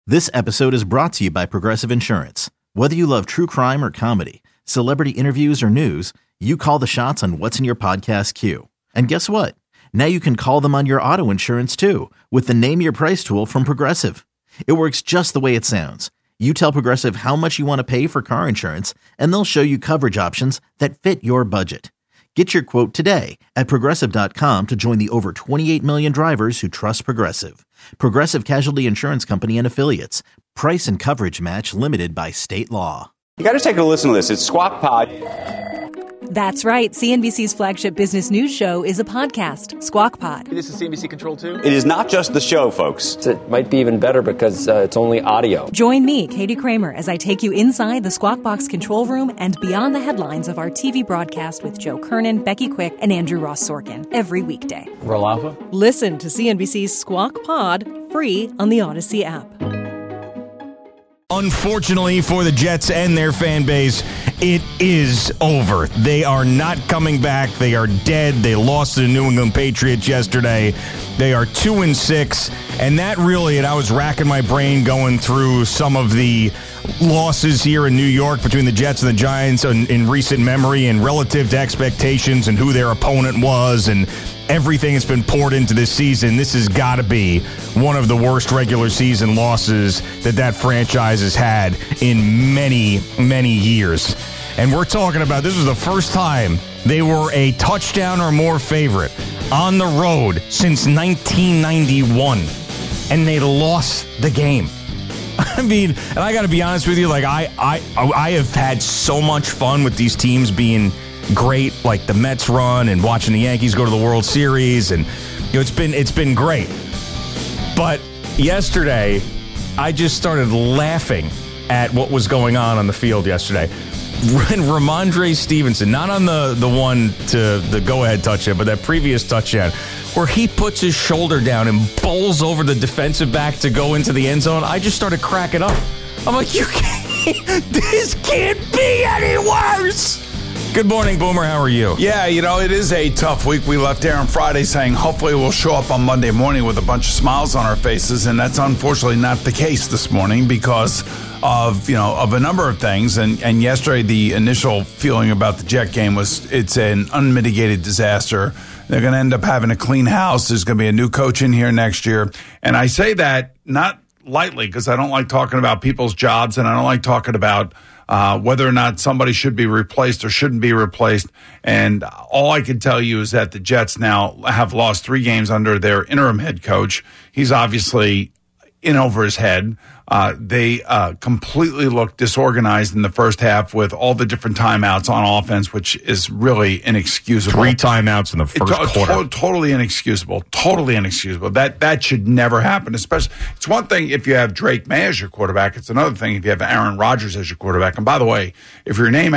This episode is brought to you by Progressive Insurance. Whether you love true crime or comedy, celebrity interviews or news, you call the shots on what's in your podcast queue. And guess what? Now you can call them on your auto insurance too with the Name Your Price tool from Progressive. It works just the way it sounds. You tell Progressive how much you want to pay for car insurance, and they'll show you coverage options that fit your budget. Get your quote today at Progressive.com to join the over 28 million drivers who trust Progressive. Progressive Casualty Insurance Company and Affiliates. Price and coverage match limited by state law. You got to take a listen to this. It's Squawk Pod. That's right. CNBC's flagship business news show is a podcast, Squawk Pod. This is CNBC Control 2? It is not just the show, folks. It might be even better because it's only audio. Join me, Katie Kramer, as I take you inside the Squawk Box control room and beyond the headlines of our TV broadcast with Joe Kernan, Becky Quick, and Andrew Ross Sorkin every weekday. Roll Alpha? Listen to CNBC's Squawk Pod free on the Odyssey app. Unfortunately for the Jets and their fan base, it is over. They are not coming back. They are dead. They lost to the New England Patriots yesterday. They are 2-6, and that really, and I was racking my brain going through some of the losses here in New York between the Jets and the Giants in recent memory and relative to expectations and who their opponent was and everything that's been poured into this season. This has got to be one of the worst regular season losses that franchise has had in many, many years. And we're talking about this was the first time they were a touchdown or more favorite on the road since 1991. And they lost the game. I mean, and I got to be honest with you, like I have had so much fun with these teams being great, like the Mets run and watching the Yankees go to the World Series, and it's been great. But yesterday, I just started laughing at what was going on the field yesterday. Ramondre Stevenson, not on the one to the go-ahead touchdown, but that previous touchdown, where he puts his shoulder down and bowls over the defensive back to go into the end zone, I just started cracking up. I'm like, this can't be any worse. Good morning, Boomer. How are you? Yeah, it is a tough week. We left here on Friday saying hopefully we'll show up on Monday morning with a bunch of smiles on our faces, and that's unfortunately not the case this morning because of a number of things. And yesterday, the initial feeling about the Jet game was it's an unmitigated disaster. They're going to end up having a clean house. There's going to be a new coach in here next year. And I say that not lightly because I don't like talking about people's jobs, and I don't like talking about whether or not somebody should be replaced or shouldn't be replaced. And all I can tell you is that the Jets now have lost 3 games under their interim head coach. He's obviously in over his head. They completely looked disorganized in the first half with all the different timeouts on offense, which is really inexcusable. 3 timeouts in the first quarter. Totally inexcusable. Totally inexcusable. That should never happen. Especially, it's one thing if you have Drake May as your quarterback. It's another thing if you have Aaron Rodgers as your quarterback. And by the way, if your name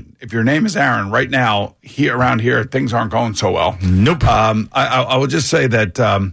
is Aaron, right now around here things aren't going so well. Nope. I will just say that.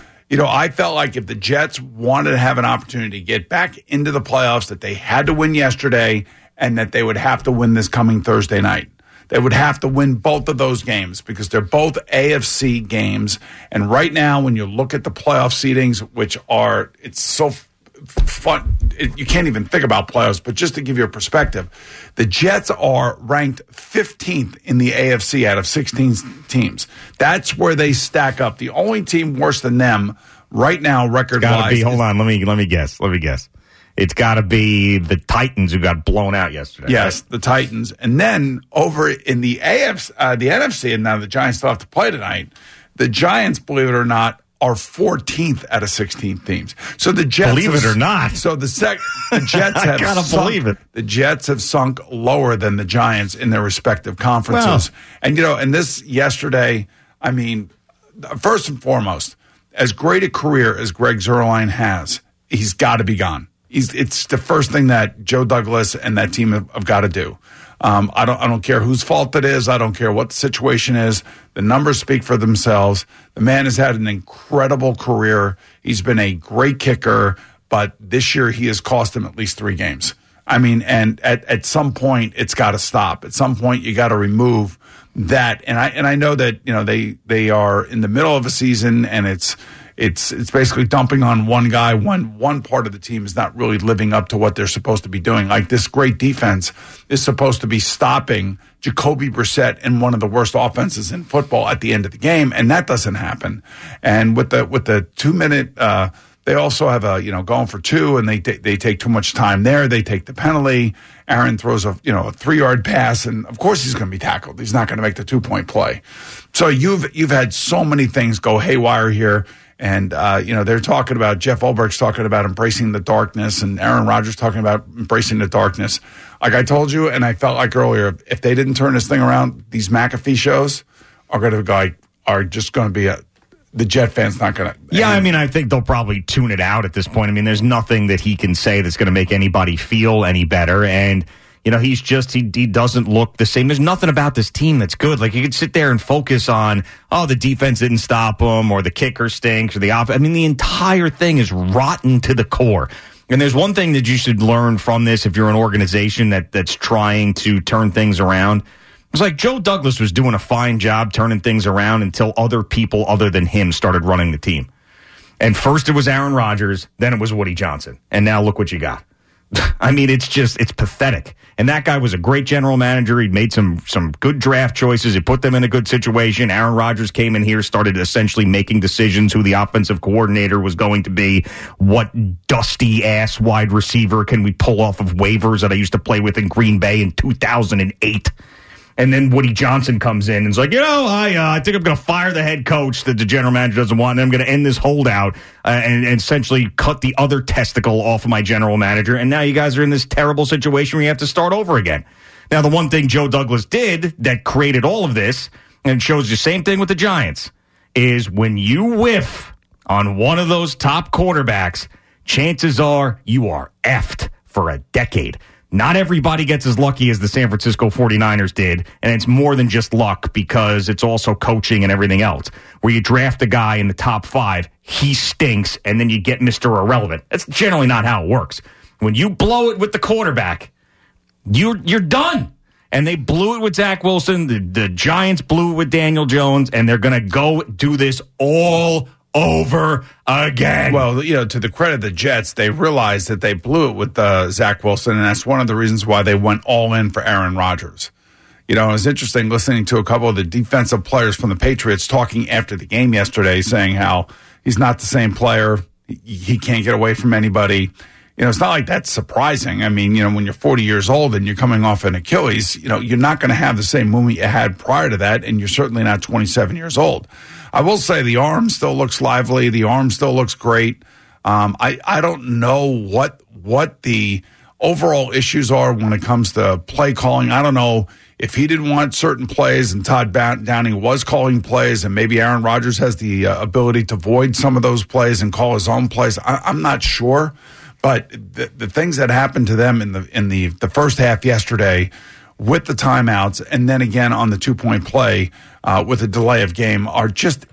I felt like if the Jets wanted to have an opportunity to get back into the playoffs, that they had to win yesterday and that they would have to win this coming Thursday night. They would have to win both of those games because they're both AFC games. And right now, when you look at the playoff seedings, it's so fun. You can't even think about playoffs, but just to give you a perspective, the Jets are ranked 15th in the AFC out of 16 teams. That's where they stack up. The only team worse than them right now, record-wise. Hold on. Let me guess. It's got to be the Titans who got blown out yesterday. Yes, right? The Titans. And then over in the NFC, and now the Giants still have to play tonight, the Giants, believe it or not, are 14th out of 16 teams. So the Jets, believe it or not. So the Jets have believe it. The Jets have sunk lower than the Giants in their respective conferences. Well, and this yesterday, I mean, first and foremost, as great a career as Greg Zuerlein has, he's got to be gone. It's the first thing that Joe Douglas and that team have got to do. I don't care whose fault it is. I don't care what the situation is. The numbers speak for themselves. The man has had an incredible career. He's been a great kicker, but this year he has cost him at least 3 games. I mean, and at some point it's got to stop. At some point you got to remove that. And I know that they are in the middle of a season and it's it's basically dumping on one guy when one part of the team is not really living up to what they're supposed to be doing. Like, this great defense is supposed to be stopping Jacoby Brissett in one of the worst offenses in football at the end of the game, and that doesn't happen. And with the 2 minute, they also have going for two, and they take too much time there. They take the penalty. Aaron throws a 3-yard pass, and of course he's going to be tackled. He's not going to make the 2-point play. So you've had so many things go haywire here. And, they're talking about, Jeff Ulbricht's talking about embracing the darkness, and Aaron Rodgers talking about embracing the darkness. Like I told you, and I felt like earlier, if they didn't turn this thing around, these McAfee shows are just going to be the Jet fans not going to. Yeah, I think they'll probably tune it out at this point. There's nothing that he can say that's going to make anybody feel any better. And, he doesn't look the same. There's nothing about this team that's good. Like, you could sit there and focus on, the defense didn't stop them, or the kicker stinks, or the offense. The entire thing is rotten to the core. And there's one thing that you should learn from this if you're an organization that's trying to turn things around. It's like Joe Douglas was doing a fine job turning things around until other people other than him started running the team. And first it was Aaron Rodgers, then it was Woody Johnson. And now look what you got. It's pathetic. And that guy was a great general manager. He'd made some good draft choices. He put them in a good situation. Aaron Rodgers came in here, started essentially making decisions who the offensive coordinator was going to be. What dusty-ass wide receiver can we pull off of waivers that I used to play with in Green Bay in 2008? And then Woody Johnson comes in and is like, I think I'm going to fire the head coach that the general manager doesn't want, and I'm going to end this holdout and essentially cut the other testicle off of my general manager. And now you guys are in this terrible situation where you have to start over again. Now, the one thing Joe Douglas did that created all of this, and shows the same thing with the Giants, is when you whiff on one of those top quarterbacks, chances are you are effed for a decade. Not everybody gets as lucky as the San Francisco 49ers did, and it's more than just luck because it's also coaching and everything else. Where you draft a guy in the top 5, he stinks, and then you get Mr. Irrelevant. That's generally not how it works. When you blow it with the quarterback, you're done. And they blew it with Zach Wilson. The Giants blew it with Daniel Jones, and they're going to go do this all over again. Well, to the credit of the Jets, they realized that they blew it with Zach Wilson, and that's one of the reasons why they went all in for Aaron Rodgers. It was interesting listening to a couple of the defensive players from the Patriots talking after the game yesterday, saying how he's not the same player. He can't get away from anybody. It's not like that's surprising. When you're 40 years old and you're coming off an Achilles, you're not going to have the same movement you had prior to that, and you're certainly not 27 years old. I will say the arm still looks lively. The arm still looks great. I don't know what the overall issues are when it comes to play calling. I don't know if he didn't want certain plays and Todd Downing was calling plays, and maybe Aaron Rodgers has the ability to void some of those plays and call his own plays. I'm not sure. But the things that happened to them in the first half yesterday with the timeouts, and then again on the 2-point play with a delay of game, are just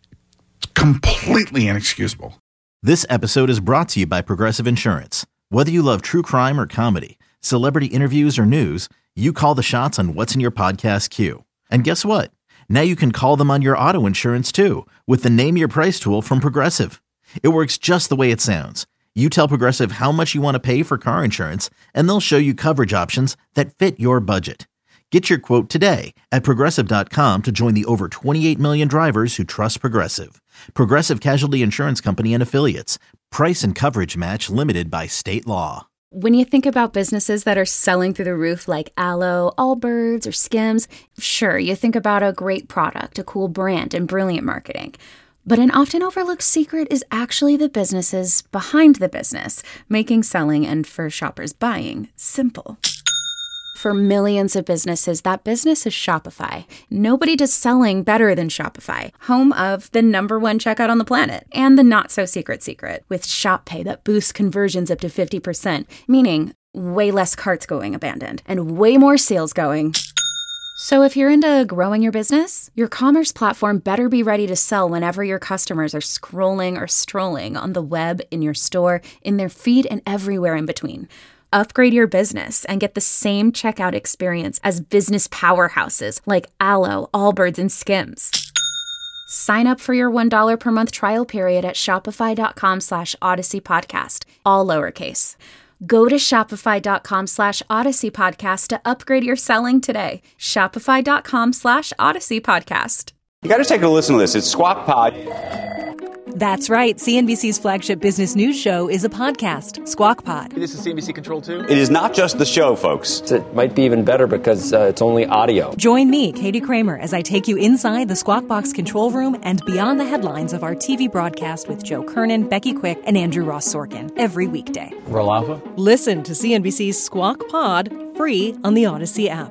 completely inexcusable. This episode is brought to you by Progressive Insurance. Whether you love true crime or comedy, celebrity interviews or news, you call the shots on what's in your podcast queue. And guess what? Now you can call them on your auto insurance too with the Name Your Price tool from Progressive. It works just the way it sounds. You tell Progressive how much you want to pay for car insurance, and they'll show you coverage options that fit your budget. Get your quote today at Progressive.com to join the over 28 million drivers who trust Progressive. Progressive Casualty Insurance Company and Affiliates. Price and coverage match limited by state law. When you think about businesses that are selling through the roof like Aloe, Allbirds, or Skims, sure, you think about a great product, a cool brand, and brilliant marketing. But an often overlooked secret is actually the businesses behind the business, making selling and for shoppers buying simple. For millions of businesses, that business is Shopify. Nobody does selling better than Shopify, home of the #1 checkout on the planet, and the not-so-secret secret, with Shop Pay that boosts conversions up to 50%, meaning way less carts going abandoned, and way more sales going. So if you're into growing your business, your commerce platform better be ready to sell whenever your customers are scrolling or strolling on the web, in your store, in their feed, and everywhere in between. Upgrade your business and get the same checkout experience as business powerhouses like Aloe, Allbirds, and Skims. Sign up for your $1 per month trial period at shopify.com/Odyssey Podcast, all lowercase. Go to shopify.com/Odyssey Podcast to upgrade your selling today. Shopify.com/Odyssey Podcast. You got to take a listen to this. It's Squawk Pod. That's right. CNBC's flagship business news show is a podcast, Squawk Pod. This is CNBC Control 2. It is not just the show, folks. It might be even better because it's only audio. Join me, Katie Kramer, as I take you inside the Squawk Box control room and beyond the headlines of our TV broadcast with Joe Kernan, Becky Quick, and Andrew Ross Sorkin every weekday. Roll Alpha. Listen to CNBC's Squawk Pod free on the Odyssey app.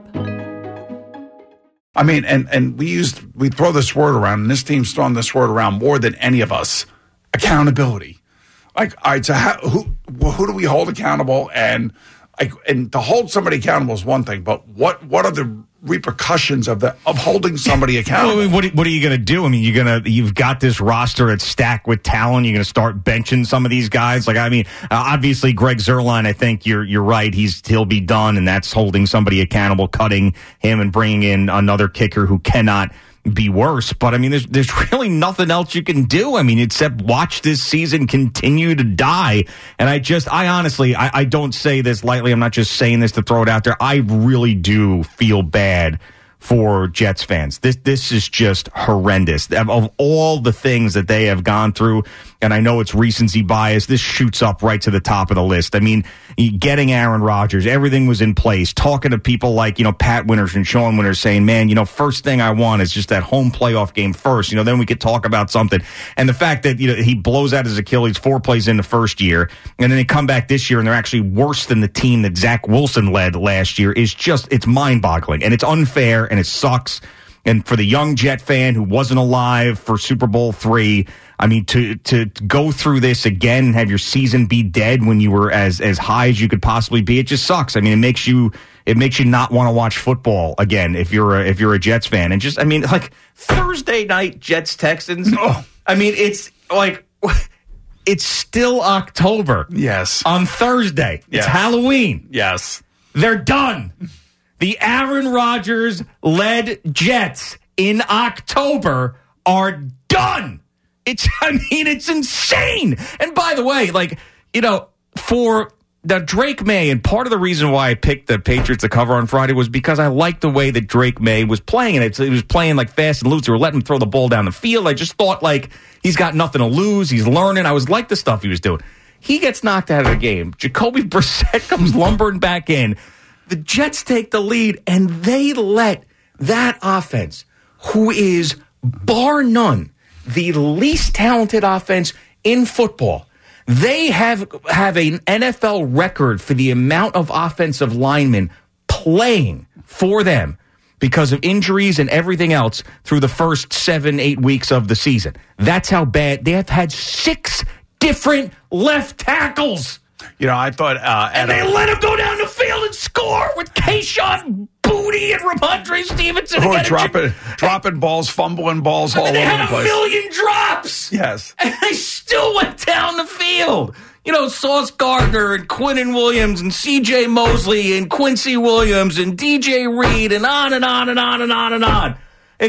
I mean, and we throw this word around, and this team's throwing this word around more than any of us. Accountability. Like, all right, so who do we hold accountable? And to hold somebody accountable is one thing, but what are the repercussions of holding somebody accountable? Well, what are you going to do? I mean, you've got this roster that's stacked with talent. You're going to start benching some of these guys. Like, I mean, obviously Greg Zuerlein, I think you're right. He'll be done, and that's holding somebody accountable, cutting him and bringing in another kicker who cannot be worse. But I mean, there's really nothing else you can do. I mean, except watch this season continue to die. And I honestly, I don't say this lightly. I'm not just saying this to throw it out there. I really do feel bad for Jets fans. This is just horrendous. Of all the things that they have gone through, and I know it's recency bias, this shoots up right to the top of the list. I mean, getting Aaron Rodgers, everything was in place. Talking to people like, Pat Winters and Sean Winters saying, man, first thing I want is just that home playoff game first. Then we could talk about something. And the fact that, he blows out his Achilles 4 plays in the first year, and then they come back this year and they're actually worse than the team that Zach Wilson led last year is just, it's mind-boggling. And it's unfair and it sucks. And for the young Jet fan who wasn't alive for Super Bowl III, I mean, to go through this again and have your season be dead when you were as high as you could possibly be, it just sucks. I mean, it makes you not want to watch football again if you're a Jets fan. And just, I mean, like Thursday night Jets Texans. I mean, it's like it's still October. Yes. On Thursday, it's Halloween. Yes. They're done. The Aaron Rodgers-led Jets in October are done. It's insane. And by the way, for the Drake May, and part of the reason why I picked the Patriots to cover on Friday was because I liked the way that Drake May was playing. And he was playing like fast and loose. They were letting him throw the ball down the field. I just thought he's got nothing to lose. He's learning. I was like the stuff he was doing. He gets knocked out of the game. Jacoby Brissett comes lumbering back in. The Jets take the lead, and they let that offense, who is bar none the least talented offense in football, they have an NFL record for the amount of offensive linemen playing for them because of injuries and everything else through the first 7-8 weeks of the season. That's how bad. They have had 6 different left tackles. I thought... and they let him go down the field and score with Kayshon Boutte and Ramondre Stevenson. Who are dropping balls, fumbling balls all over the place. They had a million drops. Yes. And they still went down the field. Sauce Gardner and Quinnen Williams and C.J. Mosley and Quincy Williams and D.J. Reed and on and on and on and on and on. And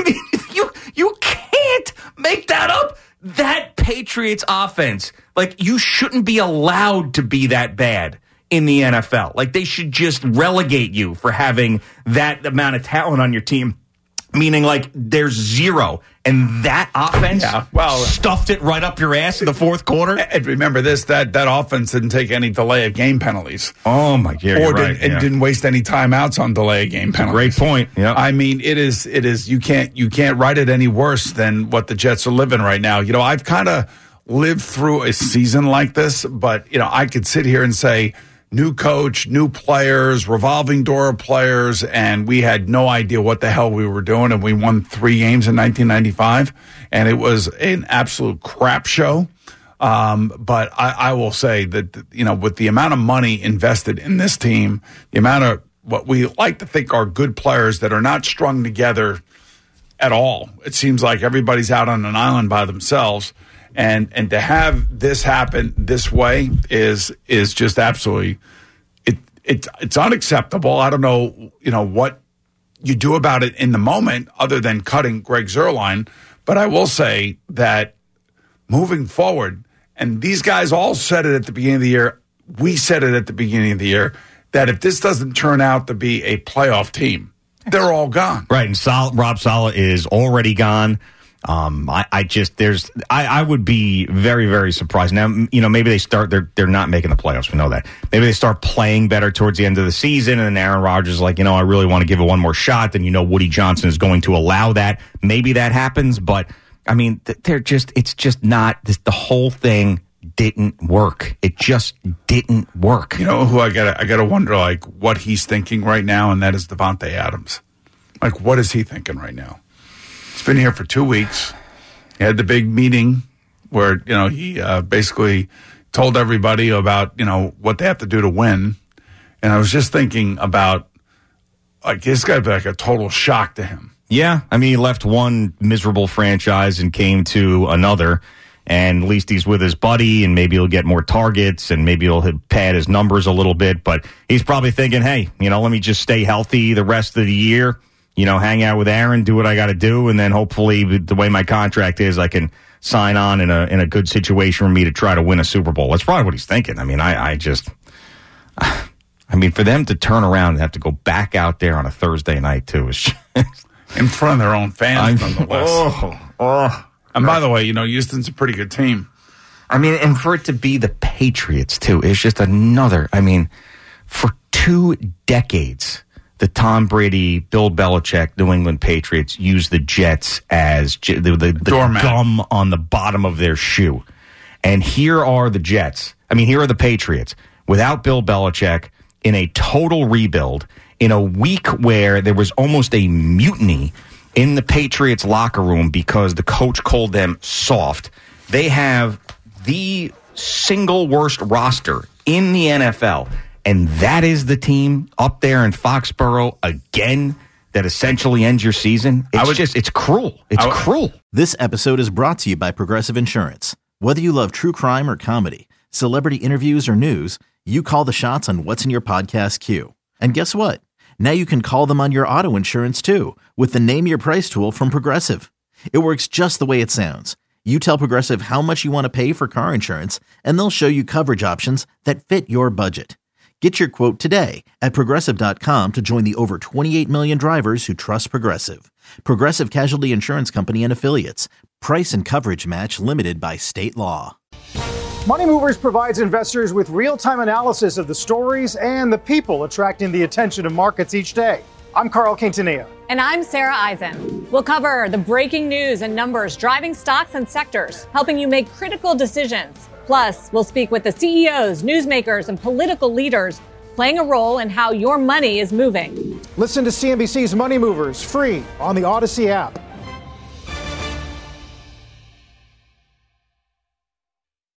you can't make that up. That Patriots offense, you shouldn't be allowed to be that bad in the NFL. They should just relegate you for having that amount of talent on your team, meaning there's zero. And that offense stuffed it right up your ass in the fourth quarter. And remember this, that offense didn't take any delay of game penalties. Oh, my God. Didn't waste any timeouts on delay of game penalties. Great point. Yeah. I mean, it is, you can't write it any worse than what the Jets are living right now. I've kind of lived through a season like this, but, I could sit here and say, new coach, new players, revolving door of players, and we had no idea what the hell we were doing, and we won 3 games in 1995, and it was an absolute crap show. But I will say that, with the amount of money invested in this team, the amount of what we like to think are good players that are not strung together at all, it seems like everybody's out on an island by themselves. And to have this happen this way is just absolutely it's unacceptable. I don't know what you do about it in the moment other than cutting Greg Zuerlein, But I will say that moving forward, and these guys all said it at the beginning of the year, we said it at the beginning of the year, that if this doesn't turn out to be a playoff team, they're all gone. Right, and Rob Saleh is already gone. I would be very, very surprised. Now, maybe they're not making the playoffs. We know that. Maybe they start playing better towards the end of the season, and then Aaron Rodgers is like, I really want to give it one more shot. Then, Woody Johnson is going to allow that. Maybe that happens, but, it's just not, the whole thing didn't work. It just didn't work. You know who I gotta wonder, like, what he's thinking right now, and that is Davante Adams. Like, what is he thinking right now? He's been here for 2 weeks. He had the big meeting where, he basically told everybody about, what they have to do to win. And I was just thinking about, like, it's got to be like a total shock to him. Yeah. He left one miserable franchise and came to another. And at least he's with his buddy, and maybe he'll get more targets, and maybe he'll pad his numbers a little bit. But he's probably thinking, hey, let me just stay healthy the rest of the year. Hang out with Aaron, do what I got to do, and then hopefully the way my contract is, I can sign on in a good situation for me to try to win a Super Bowl. That's probably what he's thinking. For them to turn around and have to go back out there on a Thursday night, too, is just... in front of their own fans, nonetheless. And by the way, Houston's a pretty good team. And for it to be the Patriots, too, is just another... for 2 decades... the Tom Brady, Bill Belichick, New England Patriots use the Jets as the gum on the bottom of their shoe. And here are the Jets. Here are the Patriots without Bill Belichick in a total rebuild in a week where there was almost a mutiny in the Patriots locker room because the coach called them soft. They have the single worst roster in the NFL. And that is the team up there in Foxborough again that essentially ends your season. It's cruel. It's cruel. This episode is brought to you by Progressive Insurance. Whether you love true crime or comedy, celebrity interviews or news, you call the shots on what's in your podcast queue. And guess what? Now you can call them on your auto insurance too with the Name Your Price tool from Progressive. It works just the way it sounds. You tell Progressive how much you want to pay for car insurance, and they'll show you coverage options that fit your budget. Get your quote today at Progressive.com to join the over 28 million drivers who trust Progressive. Progressive Casualty Insurance Company and Affiliates. Price and coverage match limited by state law. Money Movers provides investors with real-time analysis of the stories and the people attracting the attention of markets each day. I'm Carl Quintanilla. And I'm Sarah Eisen. We'll cover the breaking news and numbers driving stocks and sectors, helping you make critical decisions. Plus, we'll speak with the CEOs, newsmakers, and political leaders playing a role in how your money is moving. Listen to CNBC's Money Movers free on the Odyssey app.